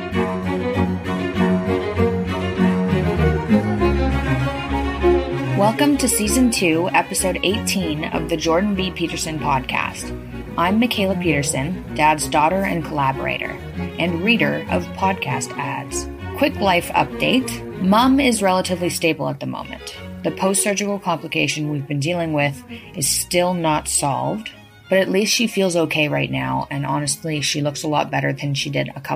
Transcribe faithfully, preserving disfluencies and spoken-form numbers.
Welcome to Season two, Episode eighteen of the Jordan B. Peterson podcast. I'm Michaela Peterson, Dad's daughter and collaborator, and reader of podcast ads. Quick life update. Mom is relatively stable at the moment. The post-surgical complication we've been dealing with is still not solved, but at least she feels okay right now, and honestly, she looks a lot better than she did a couple